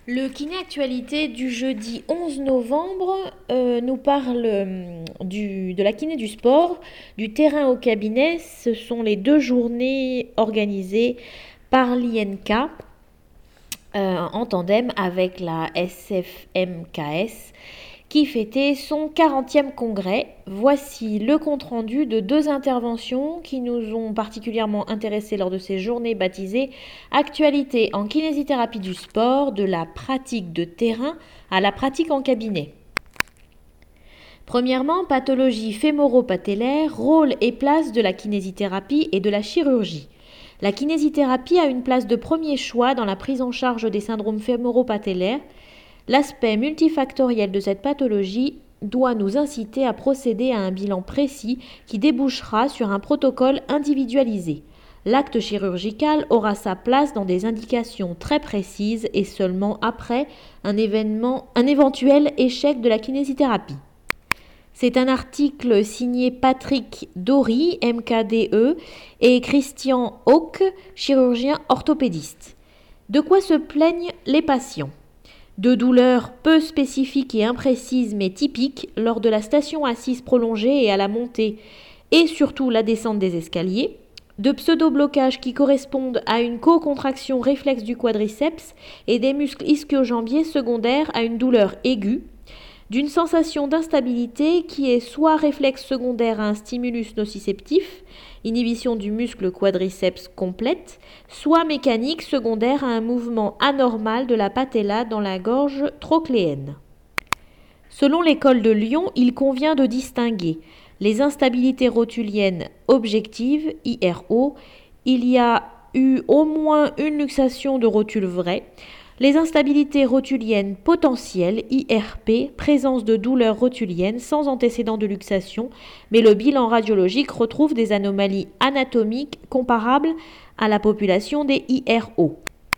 Le kiné actualité du jeudi 11 novembre nous parle de la kiné du sport, du terrain au cabinet. Ce sont les 2 journées organisées par l'INK en tandem avec la SFMKS qui fêtait son 40e congrès. Voici le compte-rendu de 2 interventions qui nous ont particulièrement intéressés lors de ces journées baptisées Actualité en kinésithérapie du sport, de la pratique de terrain à la pratique en cabinet. Premièrement, pathologie fémoro-patellaire, rôle et place de la kinésithérapie et de la chirurgie. La kinésithérapie a une place de premier choix dans la prise en charge des syndromes fémoro-patellaires. L'aspect multifactoriel de cette pathologie doit nous inciter à procéder à un bilan précis qui débouchera sur un protocole individualisé. L'acte chirurgical aura sa place dans des indications très précises et seulement après un éventuel échec de la kinésithérapie. C'est un article signé Patrick Dory, MKDE, et Christian Hauck, chirurgien orthopédiste. De quoi se plaignent les patients ? De douleurs peu spécifiques et imprécises mais typiques lors de la station assise prolongée et à la montée et surtout la descente des escaliers, de pseudo-blocages qui correspondent à une co-contraction réflexe du quadriceps et des muscles ischio-jambiers secondaires à une douleur aiguë, d'une sensation d'instabilité qui est soit réflexe secondaire à un stimulus nociceptif, inhibition du muscle quadriceps complète, soit mécanique secondaire à un mouvement anormal de la patella dans la gorge trochléenne. Selon l'école de Lyon, il convient de distinguer les instabilités rotuliennes objectives, IRO, il y a eu au moins une luxation de rotule vraie, les instabilités rotuliennes potentielles, IRP, présence de douleurs rotuliennes sans antécédent de luxation, mais le bilan radiologique retrouve des anomalies anatomiques comparables à la population des IRO.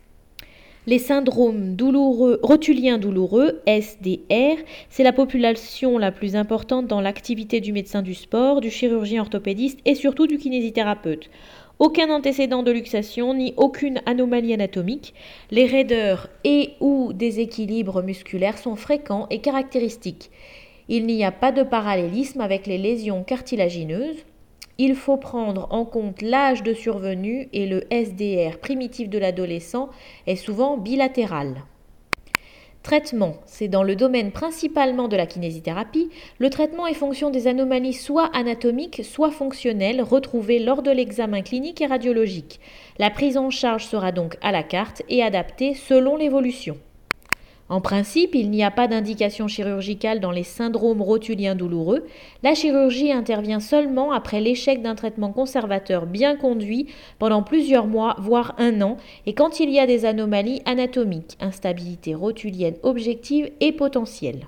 Les syndromes rotuliens douloureux, SDR, c'est la population la plus importante dans l'activité du médecin du sport, du chirurgien orthopédiste et surtout du kinésithérapeute. Aucun antécédent de luxation ni aucune anomalie anatomique. Les raideurs et ou déséquilibres musculaires sont fréquents et caractéristiques. Il n'y a pas de parallélisme avec les lésions cartilagineuses. Il faut prendre en compte l'âge de survenue et le SDR primitif de l'adolescent est souvent bilatéral. Traitement, c'est dans le domaine principalement de la kinésithérapie. Le traitement est fonction des anomalies soit anatomiques, soit fonctionnelles retrouvées lors de l'examen clinique et radiologique. La prise en charge sera donc à la carte et adaptée selon l'évolution. En principe, il n'y a pas d'indication chirurgicale dans les syndromes rotuliens douloureux. La chirurgie intervient seulement après l'échec d'un traitement conservateur bien conduit pendant plusieurs mois, voire 1 an, et quand il y a des anomalies anatomiques, instabilité rotulienne objective et potentielle.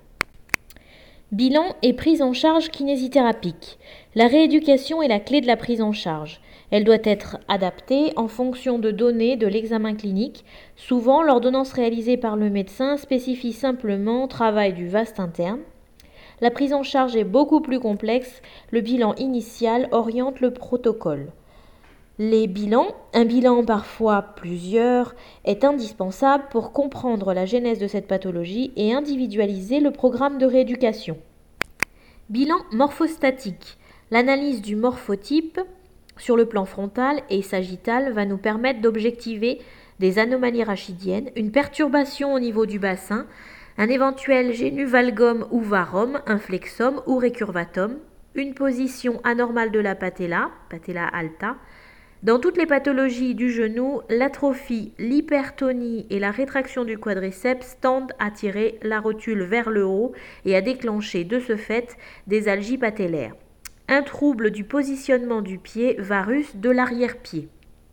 Bilan et prise en charge kinésithérapique. La rééducation est la clé de la prise en charge. Elle doit être adaptée en fonction de données de l'examen clinique. Souvent, l'ordonnance réalisée par le médecin spécifie simplement travail du vaste interne. La prise en charge est beaucoup plus complexe. Le bilan initial oriente le protocole. Les bilans, un bilan parfois plusieurs, est indispensable pour comprendre la genèse de cette pathologie et individualiser le programme de rééducation. Bilan morphostatique. L'analyse du morphotype sur le plan frontal et sagittal va nous permettre d'objectiver des anomalies rachidiennes, une perturbation au niveau du bassin, un éventuel génuvalgum ou varum, un flexum ou récurvatum, une position anormale de la patella, patella alta. Dans toutes les pathologies du genou, l'atrophie, l'hypertonie et la rétraction du quadriceps tendent à tirer la rotule vers le haut et à déclencher de ce fait des algies patellaires. Un trouble du positionnement du pied varus de l'arrière-pied.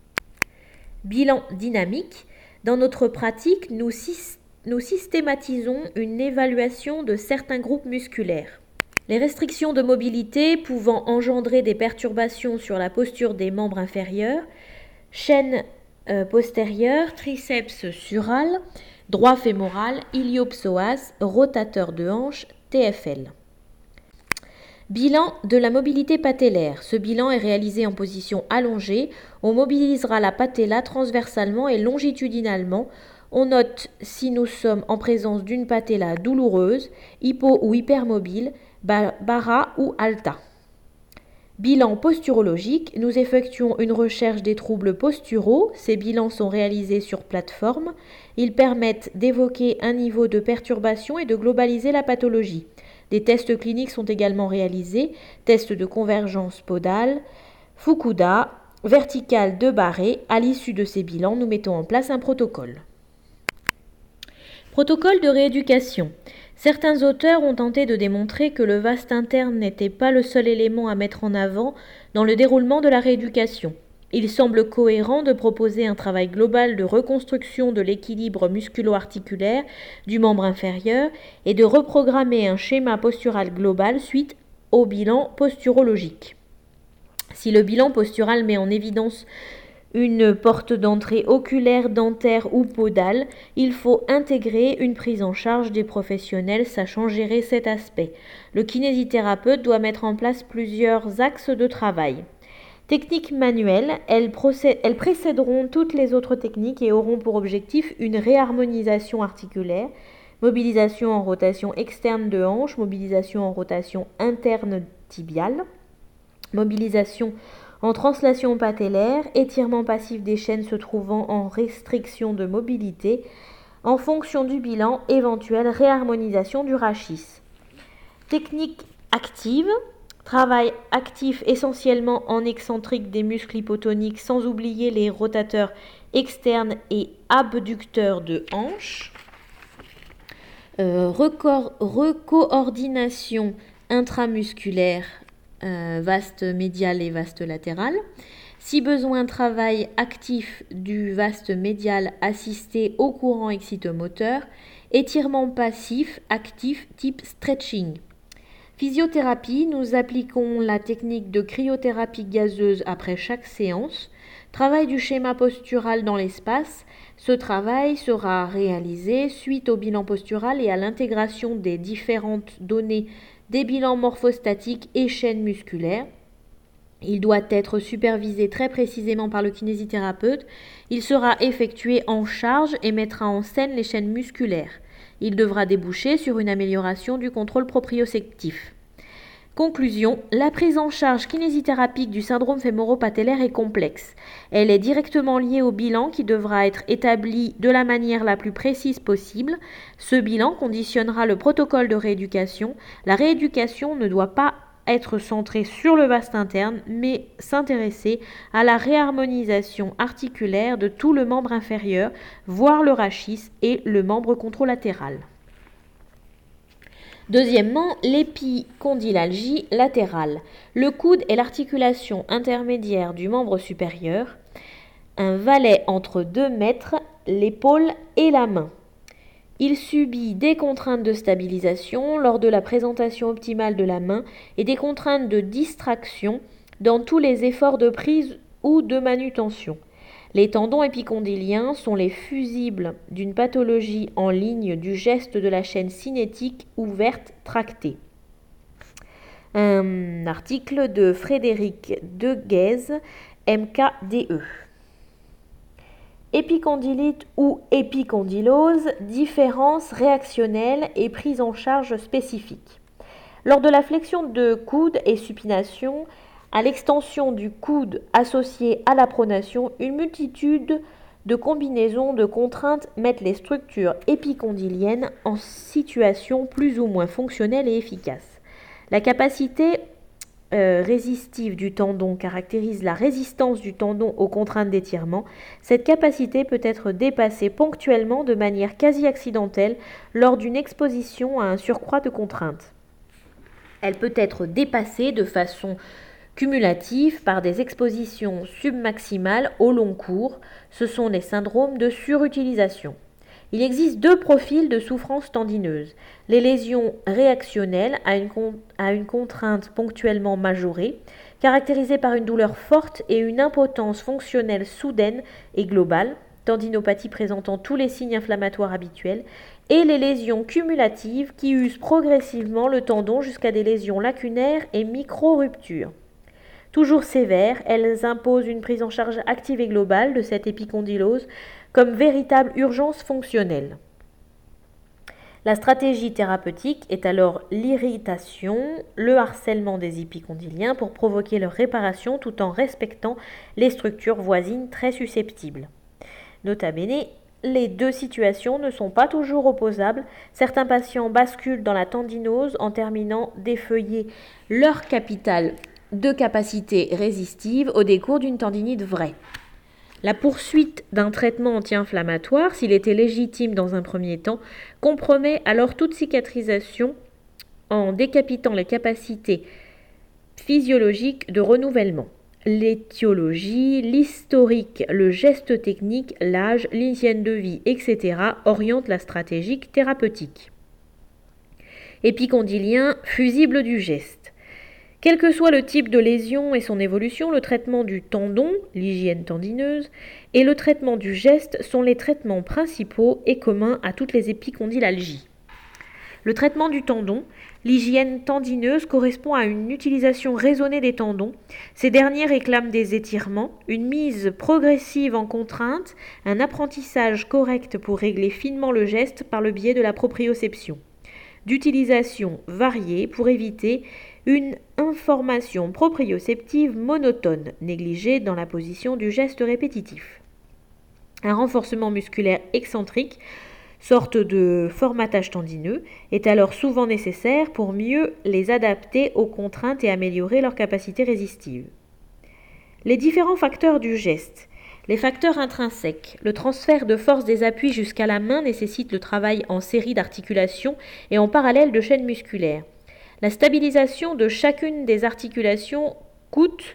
Bilan dynamique. Dans notre pratique, nous systématisons une évaluation de certains groupes musculaires. Les restrictions de mobilité pouvant engendrer des perturbations sur la posture des membres inférieurs, chaîne postérieure, triceps sural, droit fémoral, iliopsoas, rotateur de hanche, TFL. Bilan de la mobilité patellaire. Ce bilan est réalisé en position allongée. On mobilisera la patella transversalement et longitudinalement On note si nous sommes en présence d'une patella douloureuse, hypo ou hypermobile, bara ou alta. Bilan posturologique, nous effectuons une recherche des troubles posturaux. Ces bilans sont réalisés sur plateforme. Ils permettent d'évoquer un niveau de perturbation et de globaliser la pathologie. Des tests cliniques sont également réalisés, tests de convergence podale, Fukuda, verticale de Barré. À l'issue de ces bilans, nous mettons en place un protocole. Protocole de rééducation. Certains auteurs ont tenté de démontrer que le vaste interne n'était pas le seul élément à mettre en avant dans le déroulement de la rééducation. Il semble cohérent de proposer un travail global de reconstruction de l'équilibre musculo-articulaire du membre inférieur et de reprogrammer un schéma postural global suite au bilan posturologique. Si le bilan postural met en évidence une porte d'entrée oculaire, dentaire ou podale, il faut intégrer une prise en charge des professionnels sachant gérer cet aspect. Le kinésithérapeute doit mettre en place plusieurs axes de travail. Techniques manuelles, elles précéderont toutes les autres techniques et auront pour objectif une réharmonisation articulaire, mobilisation en rotation externe de hanche, mobilisation en rotation interne tibiale, mobilisation en translation patellaire, étirement passif des chaînes se trouvant en restriction de mobilité, en fonction du bilan, éventuelle réharmonisation du rachis. Technique active, travail actif essentiellement en excentrique des muscles hypotoniques sans oublier les rotateurs externes et abducteurs de hanche. Recoordination intramusculaire, vaste médial et vaste latéral. Si besoin, travail actif du vaste médial assisté au courant excitomoteur. Étirement passif actif type stretching. Physiothérapie, nous appliquons la technique de cryothérapie gazeuse après chaque séance. Travail du schéma postural dans l'espace. Ce travail sera réalisé suite au bilan postural et à l'intégration des différentes données des bilans morphostatiques et chaînes musculaires. Il doit être supervisé très précisément par le kinésithérapeute. Il sera effectué en charge et mettra en scène les chaînes musculaires. Il devra déboucher sur une amélioration du contrôle proprioceptif. Conclusion, la prise en charge kinésithérapique du syndrome fémoro-patellaire est complexe. Elle est directement liée au bilan qui devra être établi de la manière la plus précise possible. Ce bilan conditionnera le protocole de rééducation. La rééducation ne doit pas être centrée sur le vaste interne, mais s'intéresser à la réharmonisation articulaire de tout le membre inférieur, voire le rachis et le membre contralatéral. Deuxièmement, l'épicondylalgie latérale. Le coude est l'articulation intermédiaire du membre supérieur, un valet entre 2 mètres, l'épaule et la main. Il subit des contraintes de stabilisation lors de la présentation optimale de la main et des contraintes de distraction dans tous les efforts de prise ou de manutention. Les tendons épicondyliens sont les fusibles d'une pathologie en ligne du geste de la chaîne cinétique ouverte tractée. Un article de Frédéric Deguez, MKDE. Épicondylite ou épicondylose, différence réactionnelle et prise en charge spécifique. Lors de la flexion de coude et supination, à l'extension du coude associée à la pronation, une multitude de combinaisons de contraintes mettent les structures épicondyliennes en situation plus ou moins fonctionnelle et efficace. La capacité résistive du tendon caractérise la résistance du tendon aux contraintes d'étirement. Cette capacité peut être dépassée ponctuellement de manière quasi accidentelle lors d'une exposition à un surcroît de contraintes. Elle peut être dépassée de façon cumulative par des expositions submaximales au long cours. Ce sont les syndromes de surutilisation. Il existe 2 profils de souffrance tendineuse. Les lésions réactionnelles à une contrainte ponctuellement majorée, caractérisées par une douleur forte et une impotence fonctionnelle soudaine et globale, tendinopathie présentant tous les signes inflammatoires habituels, et les lésions cumulatives qui usent progressivement le tendon jusqu'à des lésions lacunaires et micro-ruptures. Toujours sévères, elles imposent une prise en charge active et globale de cette épicondylose comme véritable urgence fonctionnelle. La stratégie thérapeutique est alors l'irritation, le harcèlement des épicondyliens pour provoquer leur réparation tout en respectant les structures voisines très susceptibles. Nota bene, les deux situations ne sont pas toujours opposables. Certains patients basculent dans la tendinose en terminant d'effeuiller leur capital de capacité résistive au décours d'une tendinite vraie. La poursuite d'un traitement anti-inflammatoire, s'il était légitime dans un premier temps, compromet alors toute cicatrisation en décapitant les capacités physiologiques de renouvellement. L'étiologie, l'historique, le geste technique, l'âge, l'hygiène de vie, etc. orientent la stratégie thérapeutique. Épicondylien, fusible du geste. Quel que soit le type de lésion et son évolution, le traitement du tendon, l'hygiène tendineuse, et le traitement du geste sont les traitements principaux et communs à toutes les épicondylalgies. Le traitement du tendon, l'hygiène tendineuse correspond à une utilisation raisonnée des tendons. Ces derniers réclament des étirements, une mise progressive en contrainte, un apprentissage correct pour régler finement le geste par le biais de la proprioception. D'utilisation variée pour éviter une information proprioceptive monotone, négligée dans la position du geste répétitif. Un renforcement musculaire excentrique, sorte de formatage tendineux, est alors souvent nécessaire pour mieux les adapter aux contraintes et améliorer leur capacité résistive. Les différents facteurs du geste. Les facteurs intrinsèques. Le transfert de force des appuis jusqu'à la main nécessite le travail en série d'articulations et en parallèle de chaînes musculaires. La stabilisation de chacune des articulations coûte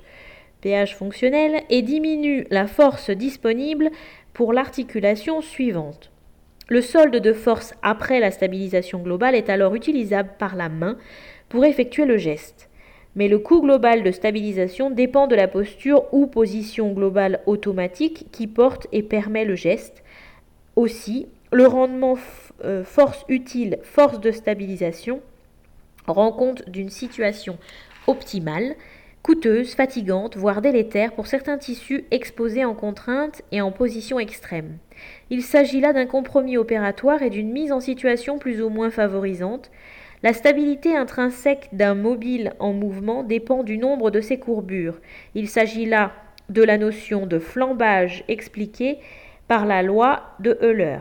pH fonctionnel et diminue la force disponible pour l'articulation suivante. Le solde de force après la stabilisation globale est alors utilisable par la main pour effectuer le geste. Mais le coût global de stabilisation dépend de la posture ou position globale automatique qui porte et permet le geste. Aussi, le rendement force utile, force de stabilisation rend compte d'une situation optimale, coûteuse, fatigante, voire délétère pour certains tissus exposés en contrainte et en position extrême. Il s'agit là d'un compromis opératoire et d'une mise en situation plus ou moins favorisante. La stabilité intrinsèque d'un mobile en mouvement dépend du nombre de ses courbures. Il s'agit là de la notion de flambage expliquée par la loi de Euler.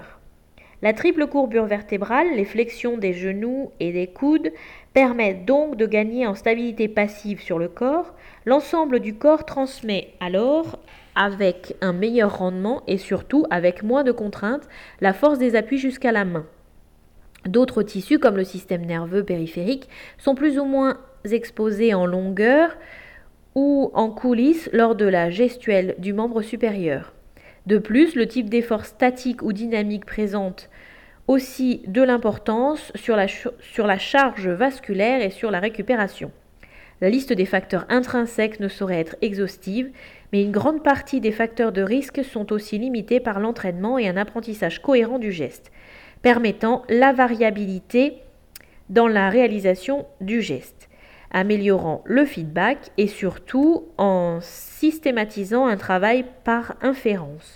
La triple courbure vertébrale, les flexions des genoux et des coudes, permettent donc de gagner en stabilité passive sur le corps. L'ensemble du corps transmet alors, avec un meilleur rendement et surtout avec moins de contraintes, la force des appuis jusqu'à la main. D'autres tissus, comme le système nerveux périphérique, sont plus ou moins exposés en longueur ou en coulisses lors de la gestuelle du membre supérieur. De plus, le type d'effort statique ou dynamique présente aussi de l'importance sur la charge vasculaire et sur la récupération. La liste des facteurs intrinsèques ne saurait être exhaustive, mais une grande partie des facteurs de risque sont aussi limités par l'entraînement et un apprentissage cohérent du geste, permettant la variabilité dans la réalisation du geste, améliorant le feedback et surtout en systématisant un travail par inférence,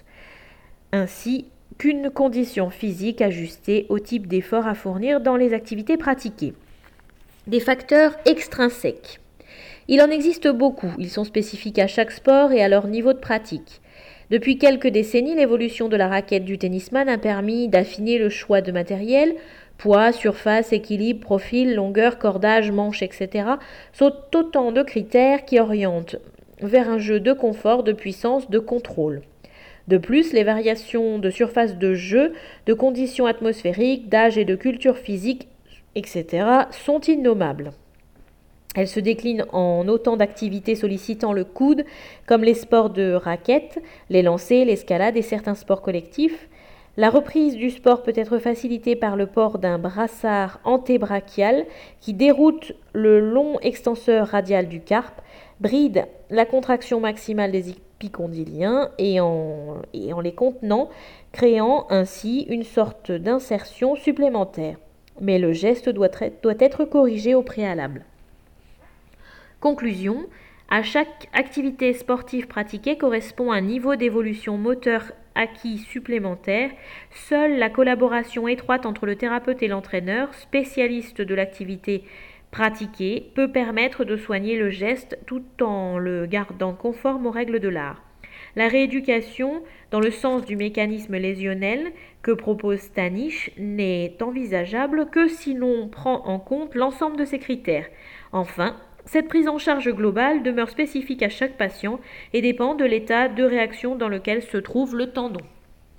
ainsi qu'une condition physique ajustée au type d'effort à fournir dans les activités pratiquées. Des facteurs extrinsèques. Il en existe beaucoup, ils sont spécifiques à chaque sport et à leur niveau de pratique. Depuis quelques décennies, l'évolution de la raquette du tennisman a permis d'affiner le choix de matériel. Poids, surface, équilibre, profil, longueur, cordage, manche, etc. sont autant de critères qui orientent vers un jeu de confort, de puissance, de contrôle. De plus, les variations de surface de jeu, de conditions atmosphériques, d'âge et de culture physique, etc. sont innommables. Elles se déclinent en autant d'activités sollicitant le coude, comme les sports de raquette, les lancers, l'escalade et certains sports collectifs. La reprise du sport peut être facilitée par le port d'un brassard antébrachial qui déroute le long extenseur radial du carpe, bride la contraction maximale des épicondyliens et en les contenant, créant ainsi une sorte d'insertion supplémentaire. Mais le geste doit être corrigé au préalable. Conclusion, À chaque activité sportive pratiquée correspond un niveau d'évolution moteur acquis supplémentaire. Seule la collaboration étroite entre le thérapeute et l'entraîneur, spécialiste de l'activité pratiquée, peut permettre de soigner le geste tout en le gardant conforme aux règles de l'art. La rééducation, dans le sens du mécanisme lésionnel que propose Stanish, n'est envisageable que si l'on prend en compte l'ensemble de ces critères. Enfin, cette prise en charge globale demeure spécifique à chaque patient et dépend de l'état de réaction dans lequel se trouve le tendon.